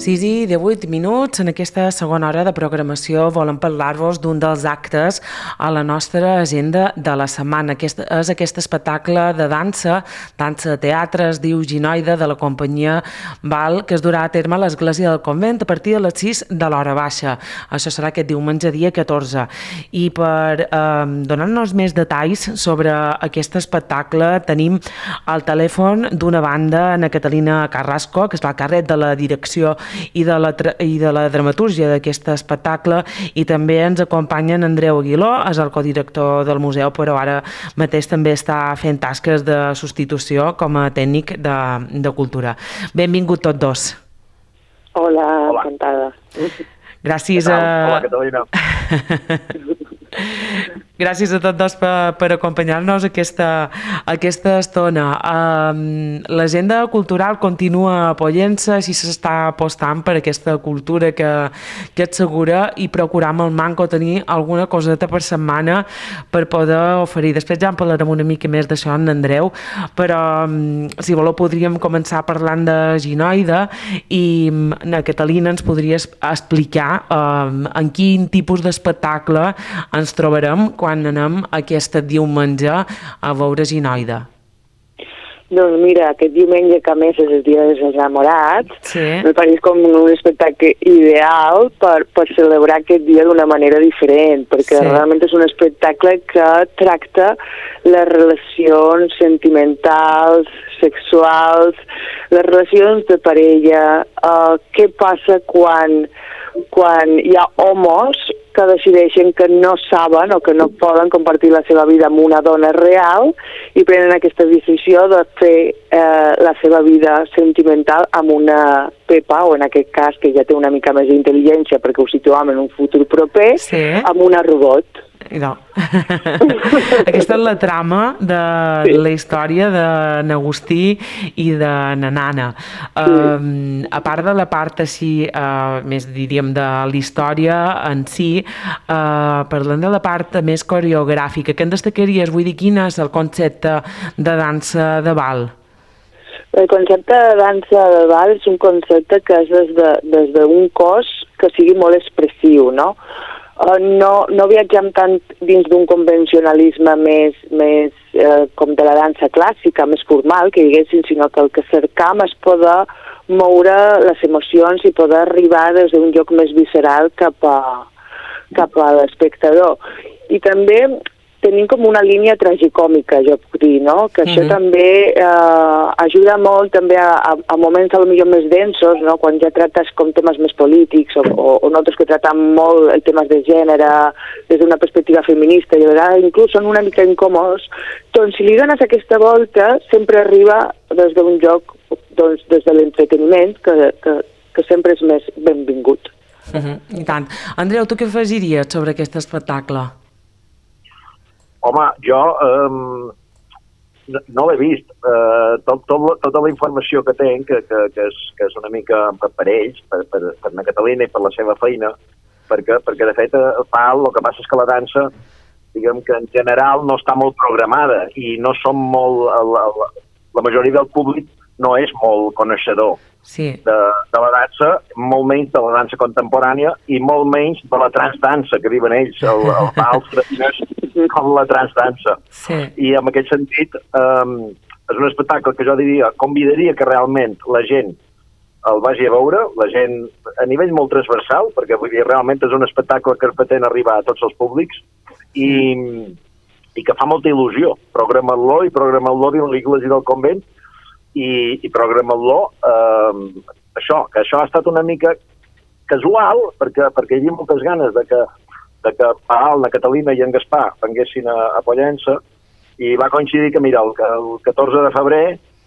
6 i 18 minuts. En aquesta segona hora de programació volem parlar-vos d'un dels actes a la nostra agenda de la setmana. És aquest espectacle de dansa de teatre, es diu Ginoide, de la companyia Val, que es durà a terme a l'església del convent a partir de les 6 de l'hora baixa. Això serà aquest diumenge, dia 14. I per donar-nos més detalls sobre aquest espectacle tenim al telèfon d'una banda, Ana Catalina Carrasco, que es va a càrrec de la direcció i de la dramatúrgia d'aquest espectacle, i també ens acompanyen Andreu Aguiló, és el codirector del museu, però ara mateix també està fent tasques de substitució com a tècnic de cultura. Benvingut tots dos. Hola, encantada. Gràcies Hola, Catalina. Gràcies a tots dos per acompanyar-nos aquesta estona. L'agenda cultural continua apoyant-se, així s'està apostant per aquesta cultura que és segura i procurar amb el manco tenir alguna coseta per setmana per poder oferir. Després ja en parlarem una mica més d'això en Andreu, però si voleu podríem començar parlant de Ginoide i na Catalina ens podries explicar en quin tipus d'espectacle ens trobarem quan anem aquest diumenge a veure Ginoide. Doncs mira, aquest diumenge, que a més és el dia dels enamorats, sí, me pareix com un espectacle ideal per celebrar aquest dia d'una manera diferent, perquè sí, realment és un espectacle que tracta les relacions sentimentals, sexuals, les relacions de parella, què passa quan hi ha homes que decideixen que no saben o que no poden compartir la seva vida amb una dona real i prenen aquesta decisió de fer la seva vida sentimental amb una Pepa, o en aquest cas, que ja té una mica més d'intel·ligència perquè ho situem en un futur proper, sí, amb una robot. No. Aquesta és la trama de la història de n'Agustí i de na Nana. A part de la part així, més diríem de la història en si, parlant de la part més coreogràfica, què en destacaries? Vull dir, quin és el concepte de dansa de bal? El concepte de dansa de bal és un concepte que és des d'un cos que sigui molt expressiu, no? No viatgem tant dins d'un convencionalisme més com de la dansa clàssica, més formal, que diguéssim, sinó que el que cercam és poder moure les emocions i poder arribar des d'un lloc més visceral cap a l'espectador. I també tenim com una línia tragicòmica, jo puc dir, no? Que això també ajuda molt també a moments potser més densos, no? Quan ja trates com temes més polítics o nosaltres que tratem molt el temes de gènere des d'una perspectiva feminista i a vegades inclús són una mica incòmodes, doncs si li dones aquesta volta sempre arriba des d'un lloc, doncs des de l'entreteniment, que sempre és més benvingut. I tant. Andreu, tu què afegiries sobre aquest espectacle? Home, jo no l'he vist. Tota la informació que tenc, que és una mica per ells, per na Catalina i per la seva feina, perquè de fet el que passa és que la dansa, diguem que en general no està molt programada i no som molt... La majoria del públic no és molt coneixedor de la dansa, molt menys de la dansa contemporània i molt menys de la transdansa, que diuen ells, el vals defineix com la transdansa. I en aquest sentit és un espectacle que jo convidaria que realment la gent el vagi a veure, la gent a nivell molt transversal, perquè vull dir, realment és un espectacle que pretén arribar a tots els públics i que fa molta il·lusió. Programa-lo dins l'església del convent i programa-lo això, que això ha estat una mica casual, perquè hi havia moltes ganes de que la Catalina i en Gaspar venguessin a Pollença, i va coincidir que, mira, el 14 de febrer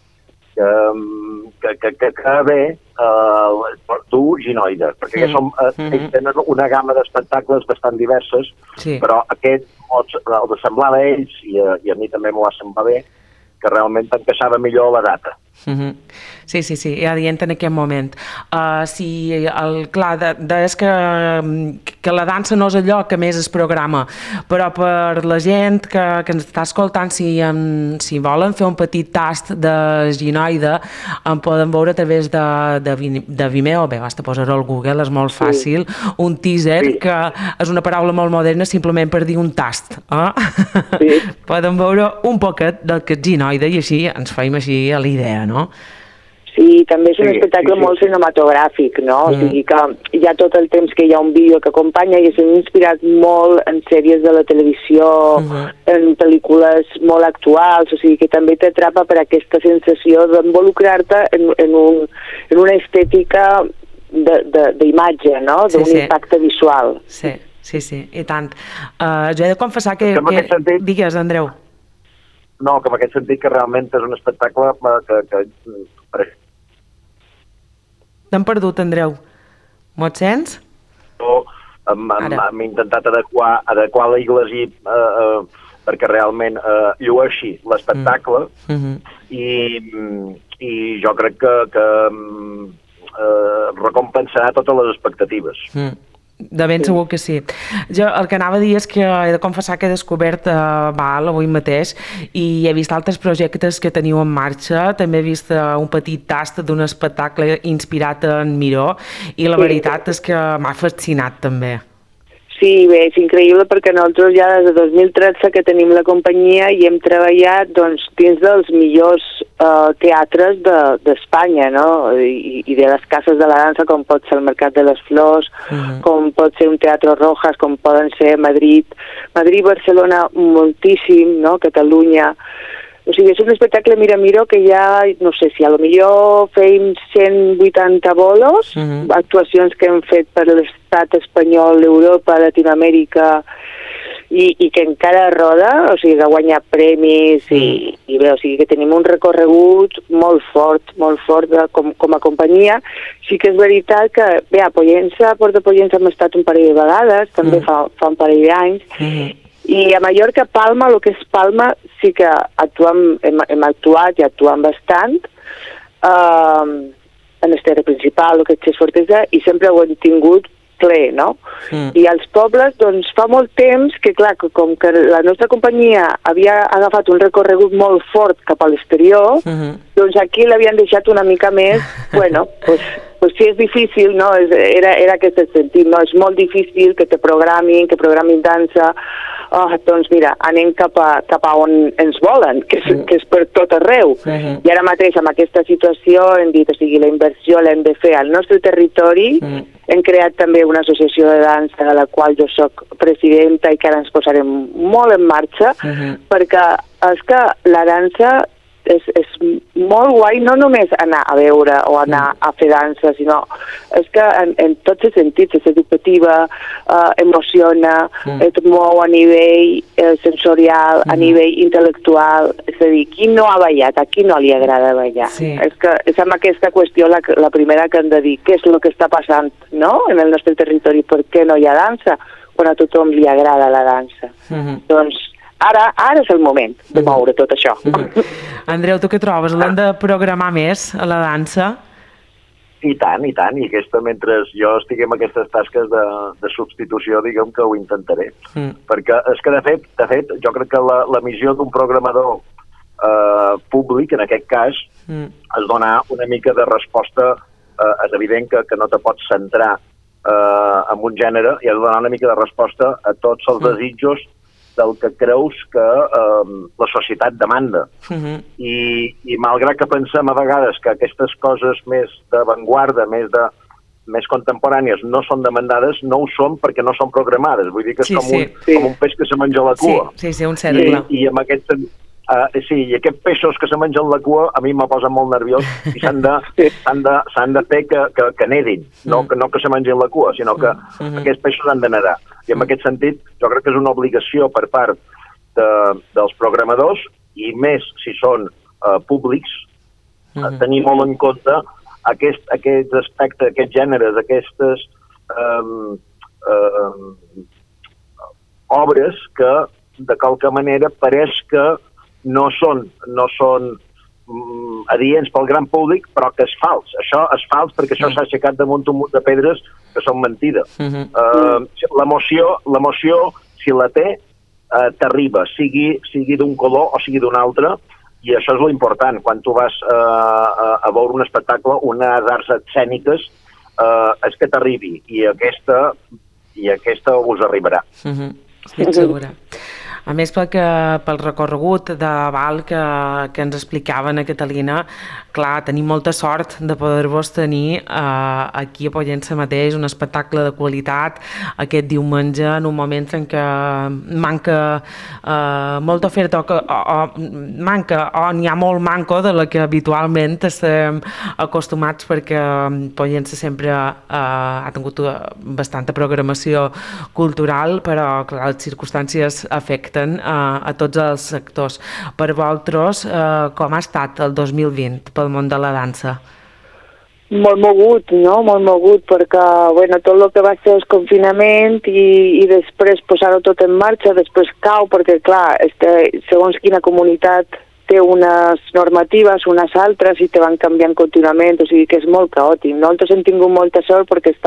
que ve tu Ginoide, perquè ells tenen una gamma d'espectacles bastant diverses, però aquest el semblava a ells, i a mi també m'ho va semblar bé, que realment encaixava millor la data. Sí, ja dient en aquest moment. Clar, és que que la dansa no és allò que més es programa, però per la gent que ens està escoltant, si volen fer un petit tast de ginoide, en poden veure a través de Vimeo, bé, basta posar-ho al Google, és molt fàcil, un teaser, que és una paraula molt moderna simplement per dir un tast. Poden veure un poquet del que és ginoide i així ens feim així a la idea, no? Sí, també és un espectacle molt cinematogràfic, no? O sigui que hi ha tot el temps que hi ha un vídeo que acompanya i s'han inspirat molt en sèries de la televisió, en pel·lícules molt actuals, o sigui que també t'atrapa per aquesta sensació d'involucrar-te en una estètica d'imatge, no? D'un impacte visual. Sí, i tant. Jo he de confessar que... Digues, Andreu. No, que en aquest sentit que realment és un espectacle que... T'hem perdut, Andreu. Me'n sents? Hem intentat adequar la Iglesi perquè realment llueixi l'espectacle i jo crec que recompensarà totes les expectatives. De ben segur que sí. Jo el que anava a dir és que he de confessar que he descobert Val avui mateix i he vist altres projectes que teniu en marxa. També he vist un petit tast d'un espectacle inspirat en Miró i la veritat és que m'ha fascinat també. Sí, bé, és increïble perquè nosaltres ja des de 2013 que tenim la companyia i hem treballat dins dels millors teatres d'Espanya, no? I de les cases de la dansa, com pot ser el Mercat de les Flors, com pot ser un Teatro Rojas, com poden ser Madrid, Barcelona, moltíssim, no? Catalunya. O sigui, és un espectacle Miro que ja, no sé si a lo millor feim 180 bolos, actuacions que hem fet per l'estat espanyol, Europa, Latinoamèrica, i que encara roda, o sigui, que ha guanyat premis, i bé, o sigui, que tenim un recorregut molt fort com a companyia. Sí que és veritat que, bé, a Pollença, a Port de Pollença hem estat un parell de vegades, també fa un parell d'anys, i a Mallorca, Palma, el que és Palma, sí que hem actuat i actuem bastant en el teatre principal, el que és Fortesa, i sempre ho hem tingut ple, no? I als pobles, doncs, fa molt temps que, clar, com que la nostra companyia havia agafat un recorregut molt fort cap a l'exterior, doncs aquí l'havien deixat una mica més, bueno, pues sí, és difícil, no? Era aquest el sentit, no? És molt difícil que te programin dansa, doncs mira, anem cap a on ens volen, que és per tot arreu. I ara mateix, amb aquesta situació, hem dit, o sigui, la inversió l'hem de fer al nostre territori, hem creat també una associació de dansa de la qual jo soc presidenta i que ara ens posarem molt en marxa, perquè és que la dansa és molt guai, no només anar a veure o anar a fer dansa, sinó és que en tots els sentits, és educativa, emociona, et mou a nivell sensorial, a nivell intel·lectual, és a dir, qui no ha ballat, a qui no li agrada ballar? És que és amb aquesta qüestió la primera que hem de dir, què és el que està passant, no?, en el nostre territori, per què no hi ha dansa, quan a tothom li agrada la dansa. Doncs ara és el moment de moure tot això. Andreu, tu què trobes? L'hem de programar més a la dansa? I tant, i aquesta, mentre jo estigui en aquestes tasques de substitució, diguem que ho intentaré. Perquè és que, de fet, jo crec que la missió d'un programador públic, en aquest cas, és donar una mica de resposta. És evident que no te pots centrar en un gènere i has de donar una mica de resposta a tots els desitjos del que creus que la societat demanda. I malgrat que pensem a vegades que aquestes coses més d'avantguarda, més contemporànies, no són demandades, no ho són perquè no són programades. Vull dir que és com un peix que se menja la cua. Sí, un cercle. I amb aquest sentit, i aquests peixos que se mengen la cua a mi me posen molt nerviós i s'han de fer que nedin, no que se mengin la cua, sinó que aquests peixos han de nedar. I en aquest sentit jo crec que és una obligació per part dels programadors, i més si són públics, tenir molt en compte aquests aspectes, aquests gèneres, aquestes obres que de qualque manera pareix que no són adients pel gran públic, però que és fals. Això és fals perquè això s'ha aixecat damunt un munt de pedres que són mentida. L'emoció, si la té, t'arriba, sigui d'un color o sigui d'un altre, i això és lo important. Quan tu vas a veure un espectacle, unes arts escèniques, és que t'arribi, i aquesta us arribarà. Estic segura. A més, pel recorregut de ball que ens explicava Ana Catalina, clar, tenim molta sort de poder-vos tenir aquí a Pollença mateix, un espectacle de qualitat aquest diumenge, en un moment en què manca molta oferta o n'hi ha molt manco de la que habitualment estem acostumats, perquè Pollença sempre ha tingut bastanta programació cultural, però clar, les circumstàncies afecten a tots els sectors. Per vosaltres, com ha estat el 2020 pel món de la dansa? Molt mogut, no? Molt mogut, perquè bueno, tot el que va ser el confinament i després posar-ho tot en marxa, després cau, perquè clar, segons quina comunitat té unes normatives, unes altres, i te van canviant contínuament, o sigui que és molt caòtic. Nosaltres hem tingut molta sort perquè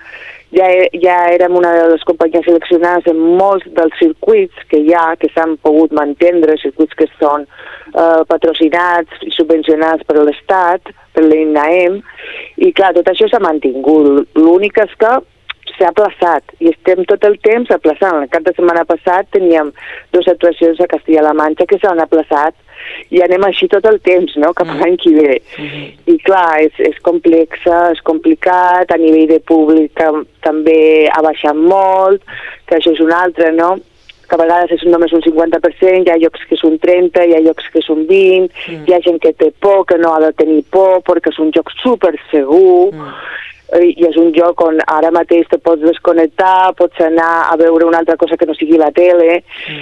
ja érem una de les companyies seleccionades en molts dels circuits que hi ha, que s'han pogut mantenir, circuits que són patrocinats i subvencionats per l'Estat, per l'INAEM, i clar, tot això s'ha mantingut. L'únic és que s'ha aplaçat, i estem tot el temps aplaçant. El cap de setmana passat teníem 2 actuacions a Castilla-La Manxa que s'han aplaçat, i anem així tot el temps, no?, cap a l'any que ve. I clar, és complexa, és complicat, a nivell de públic també ha baixat molt, que això és un altre, no?, que a vegades és només un 50%, hi ha llocs que és un 30%, hi ha llocs que és un 20%, hi ha gent que té por, que no ha de tenir por, perquè és un lloc super segur, i és un lloc on ara mateix te pots desconnectar, pots anar a veure una altra cosa que no sigui la tele,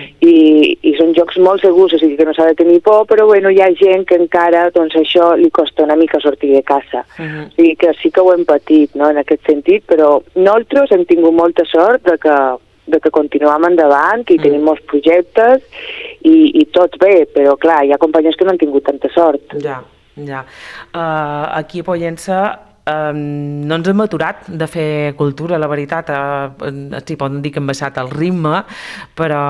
i són llocs molt segurs, o sigui que no s'ha de tenir por, però bueno, hi ha gent que encara, doncs això li costa una mica sortir de casa. O sigui que sí que ho hem patit, no?, en aquest sentit, però nosaltres hem tingut molta sort de que continuem endavant, que hi tenim molts projectes, i tot bé, però clar, hi ha companyies que no han tingut tanta sort. Ja. Aquí a Pollença no ens hem aturat de fer cultura, la veritat. Sí, poden dir que hem baixat el ritme, però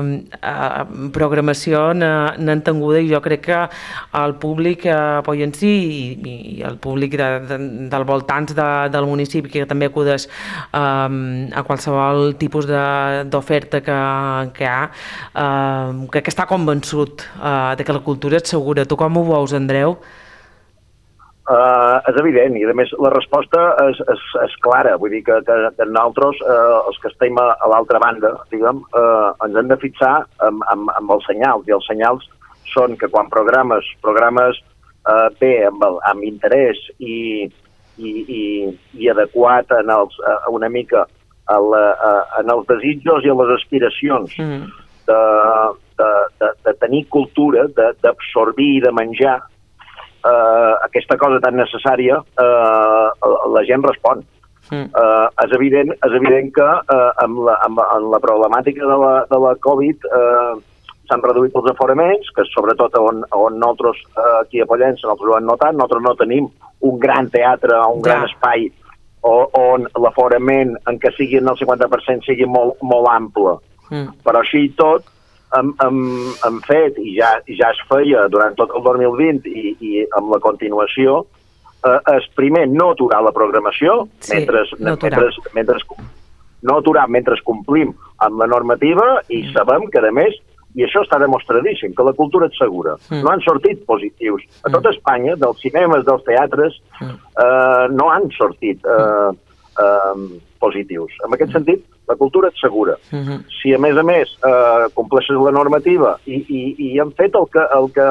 programació n'han tinguda, i jo crec que el públic pollencí i el públic del voltants del municipi, que també acudeix a qualsevol tipus d'oferta que hi ha, crec que està convençut de que la cultura és segura. Tu com ho veus, Andreu? És evident, i a més la resposta és clara, vull dir que nosaltres, els que estem a l'altra banda, diguem, ens hem de fixar amb els senyals, i els senyals són que quan programes bé, amb interès i adequat una mica en els desitjos i en les aspiracions de tenir cultura, d'absorbir i de menjar, aquesta cosa tan necessària, la gent respon. És evident que amb la problemàtica de la Covid s'han reduït els aforaments, que sobretot on nosaltres aquí a Pollença nosaltres ho hem notat. Nosaltres no tenim un gran teatre, un gran espai on l'aforament, en què sigui en el 50%, sigui molt ample. Però així i tot, hem fet, i ja es feia durant tot el 2020 i amb la continuació, és primer no aturar la programació, mentre complim amb la normativa, i sabem que, a més, i això està demostradíssim, que la cultura és segura. No han sortit positius. A tot Espanya, dels cinemes, dels teatres, no han sortit positius. En aquest sentit, la cultura és segura. Si a més compleixes la normativa i hem fet el que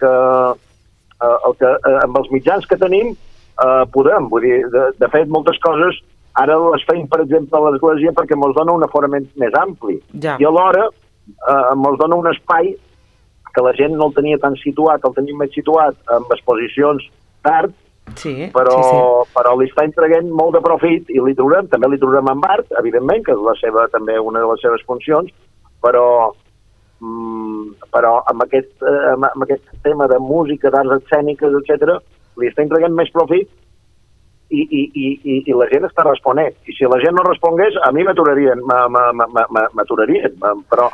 amb els mitjans que tenim podem. Vull dir, de fet, moltes coses ara les feim, per exemple, a l'església perquè ens dona un aforament més ampli. I alhora ens dona un espai que la gent no el tenia tan situat, el tenim més situat amb exposicions d'art, però li està entregant molt de profit, i també li trobem amb art, evidentment, que és també una de les seves funcions, però amb aquest tema de música, d'arts escèniques, etc., li està entregant més profit i la gent està responent. I si la gent no respongués, a mi m'aturarien, però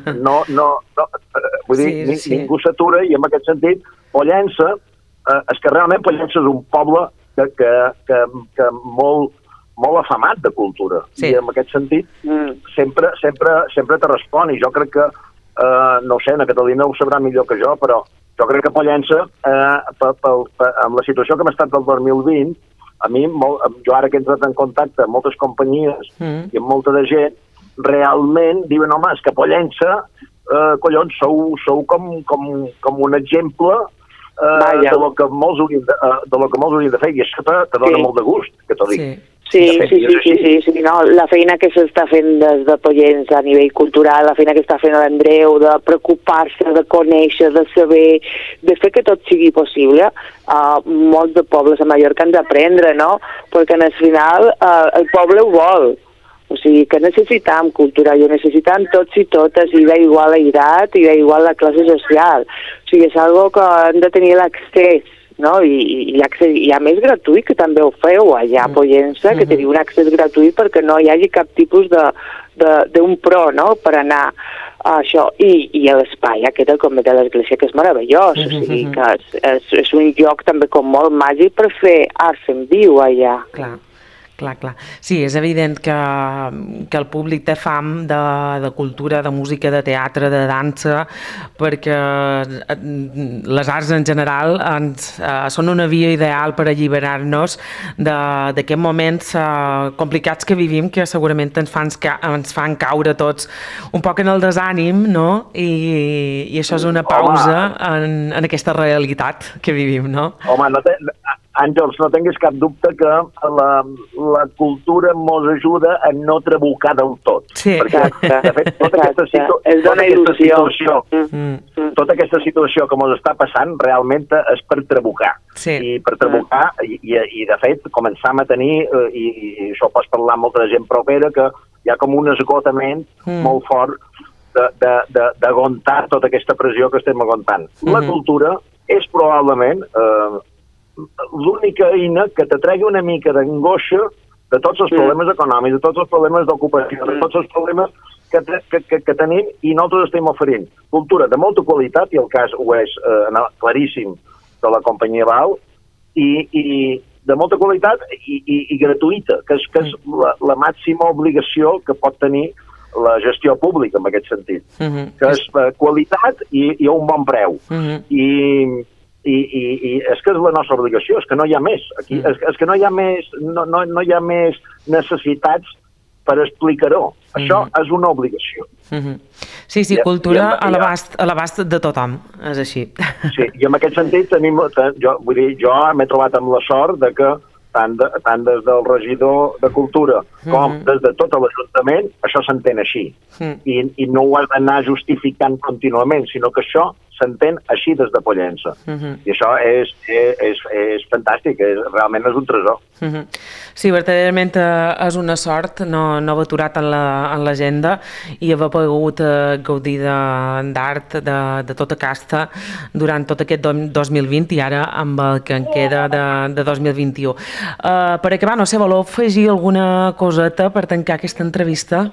vull dir, ningú s'atura, i en aquest sentit, Pollença, és que realment Pollença és un poble que molt afamat de cultura, i en aquest sentit sempre te respon, i jo crec que, no ho sé, na Catalina ho sabrà millor que jo, però jo crec que Pollença, amb la situació que hem estat del 2020, a mi, jo ara que he entrat en contacte amb moltes companyies i amb molta de gent, realment diuen, home, és que Pollença, collons, sou com un exemple de lo que molts haurien de fer, i això te dona molt de gust, que t'ho dic. Sí, no, la feina que s'està fent des de Pollença a nivell cultural, la feina que està fent l'Andreu, de preocupar-se, de conèixer, de saber, de fer que tot sigui possible, molts de pobles a Mallorca han d'aprendre, no? Perquè al final el poble ho vol. O sigui, que necessitam cultura, i ho necessitam tots i totes, i da igual l'edat, i da igual la classe social. O sigui, és algo que han de tenir l'accés, no? I a més gratuït, que també ho feu allà a Pollença, que teniu un accés gratuït perquè no hi hagi cap tipus d'un pro, no?, per anar a això. I l'espai aquest, el convent de l'església, que és meravellós, o sigui, que és un lloc també com molt màgic per fer art en viu allà. Clar. Sí, és evident que el públic té fam de cultura, de música, de teatre, de dansa, perquè les arts en general són una via ideal per alliberar-nos d'aquests moments complicats que vivim, que segurament ens fan caure tots un poc en el desànim, no? I això és una pausa en aquesta realitat que vivim, no? Home, Àngels, no tinguis cap dubte que la cultura mos ajuda a no trabucar del tot. Sí, perquè, de fet, tota aquesta situació que mos està passant realment és per trabucar. Sí. I per trabucar, i de fet, començam a tenir, i això ho pots parlar amb molta gent propera, que hi ha com un esgotament molt fort d'aguantar tota aquesta pressió que estem aguantant. La cultura és probablement l'única eina que te tregui una mica d'angoixa de tots els problemes econòmics, de tots els problemes d'ocupació, de tots els problemes que tenim, i nosaltres estem oferint cultura de molta qualitat, i el cas ho és claríssim de la companyia Bau, i de molta qualitat i gratuïta, que és la màxima obligació que pot tenir la gestió pública en aquest sentit, que és qualitat i a un bon preu. I és que és la nostra obligació, és que no hi ha més. Aquí, és que no hi ha més necessitats per explicar-ho. Això és una obligació. Sí, cultura a l'abast de tothom, és així. Sí, i en aquest sentit jo m'he trobat amb la sort de que tant des del regidor de Cultura com des de tot l'Ajuntament, això s'entén així. I no ho has d'anar justificant contínuament, sinó que això s'entén així des de Pollença. I això és fantàstic, realment és un tresor. Sí, verdaderament és una sort no haver aturat en l'agenda i haver pogut gaudir d'art de tota casta durant tot aquest 2020 i ara amb el que en queda de 2021. Per acabar, no sé, voleu afegir alguna coseta per tancar aquesta entrevista?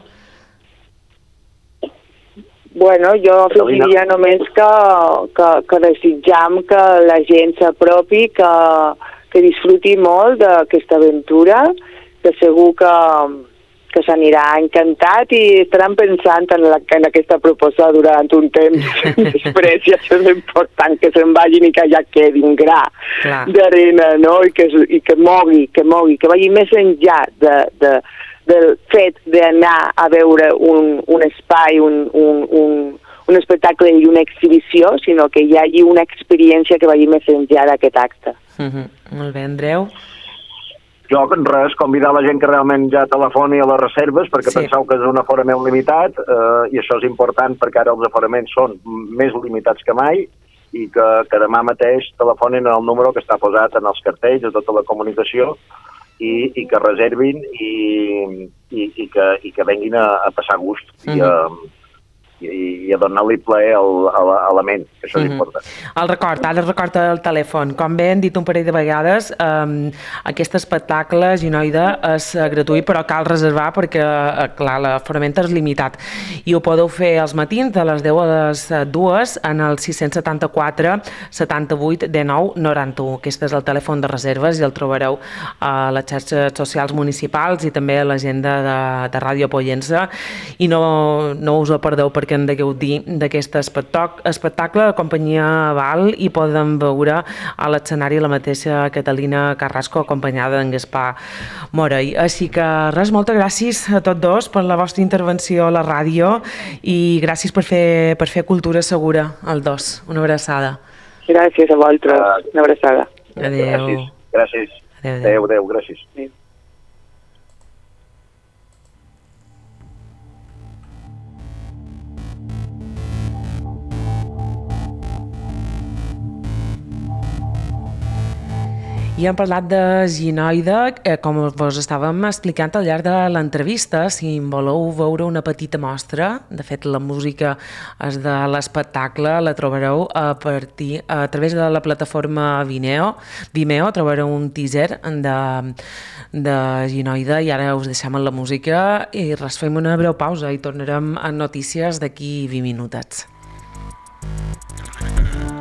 Bueno, jo afegiria només que desitjam que la gent s'apropi, que disfruti molt d'aquesta aventura, que segur que s'anirà encantat i estaran pensant en aquesta proposta durant un temps. Després ja és important que se'n vagin i que ja quedin gra d'arena, no? I que mogui, que vagi més enllà del fet d'anar a veure un espai, un espectacle i una exhibició, sinó que hi hagi una experiència que vagi més enllà d'aquest acte. Molt bé, Andreu. Jo, res, convidar la gent que realment ja telefoni a les reserves, perquè penseu que és un aforament limitat, i això és important perquè ara els aforaments són més limitats que mai, i que demà mateix telefonin al número que està posat en els cartells de tota la comunicació, i que reservin i que venguin a passar gust i a donar-li plaer a la ment, que això és important. El record, ara recorda el telèfon. Com bé hem dit un parell de vegades, aquest espectacle Ginoide és gratuït, però cal reservar perquè, clar, l'aforament és limitat. I ho podeu fer als matins de les 10 a les 2 en el 674 78 19 91. Aquest és el telèfon de reserves i el trobareu a les xarxes socials municipals i també a l'agenda de Ràdio Pollença. I no us ho perdeu perquè en degueu dir d'aquest espectacle. La companyia Val i poden veure a l'escenari la mateixa Catalina Carrasco acompanyada d'en Gaspar Morell. Així que res, moltes gràcies a tots dos per la vostra intervenció a la ràdio i gràcies per fer cultura segura als dos. Una abraçada. Gràcies a vosaltres. Una abraçada. Adéu. Gràcies. Adéu, gràcies. Adéu. I hem parlat de Ginoide, com vos estàvem explicant al llarg de l'entrevista. Si en voleu veure una petita mostra, de fet la música és de l'espectacle, la trobareu a través de la plataforma Vimeo, trobareu un teaser de Ginoide i ara us deixem amb la música i res, fem una breu pausa i tornarem a notícies d'aquí 20 minutets.